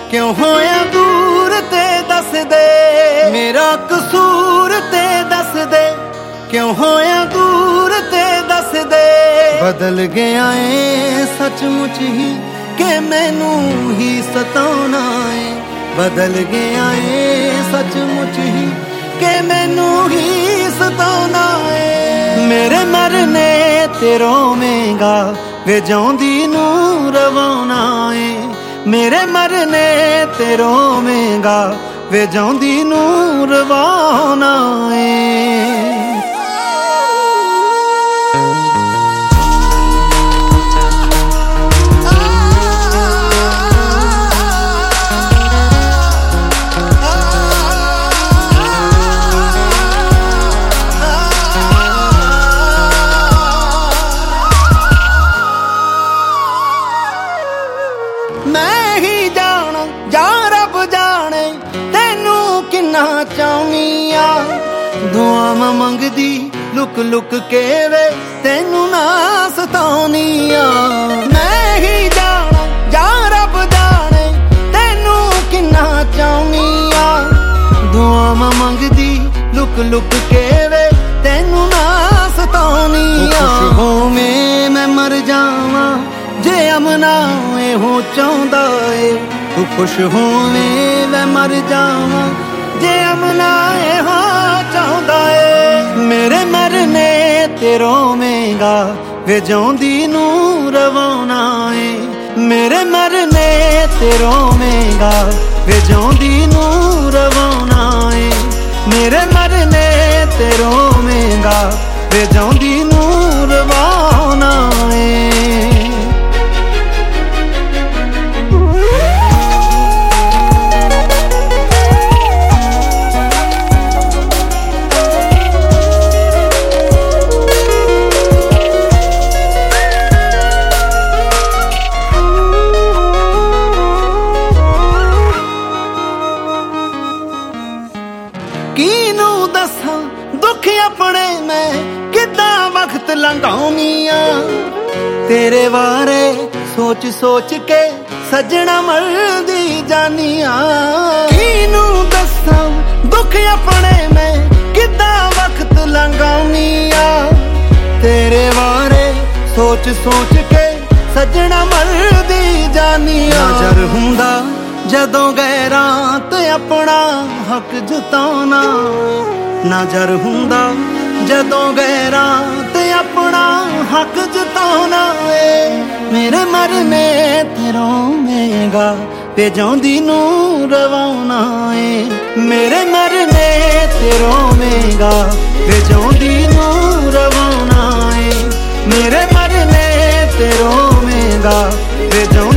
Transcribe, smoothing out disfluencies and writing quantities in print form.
क्यों होया दूर ते दस दे, मेरा कसूर ते दस दे, क्यों होया दूर ते दस दे। बदल गया है सचमुच ही कि मैनू ही सताना है, बदल गया है सचमुच ही कि मैनू ही सताना है। मेरे मरने ते रोवेगा वे जिउंदी नू रवाना है, मेरे मरने ते रोवेगा वे जिउंदी नू रवाना है। मैं ही जाना जा रब जाने तेनू किन्ना चाहनी आ, दुआवां मंगदी लुक लुक के वे तेनू ना सतानी आ। मैं ही जाना जा रब जाने तेनू किन्ना चाहनी आ, दुआवां मंगदी लुक लुक के वे तेनू ना सतानी आ। होवें मैं मर जावां जे अमना हो चाहता है, तू खुश होवें मैं मर जावां जे अमना हो चाहता है। मेरे मरने ते रोवेगा वे जिउंदी नू रवाना है, मेरे मरने ते रोवेगा वे जिउंदी नू रवाना है, मेरे मरने ते रोवेगा वे जिउंदी नू रवाना है। कीनू दसा दुख अपने मैं किदा वक्त लंघाउनी आ, तेरे बारे सोच सोच के सजना मरदी जानी आ। कीनू दसा दुख अपने मैं किदा वक्त लंघाउनी आ, तेरे बारे सोच सोच के सजना मरदी जानी आ। नजर हुंदा जदों गैरां ते अपना हक जताना, नजर हुंदा जदों गैरां ते अपना हक जताना है। मेरे मरने ते रोवेगा वे जिउंदी नू रवाना है, मेरे मरने ते रोवेगा वे जिउंदी नू रवाना है, मेरे मरने ते रोवेगा वे जिउंदी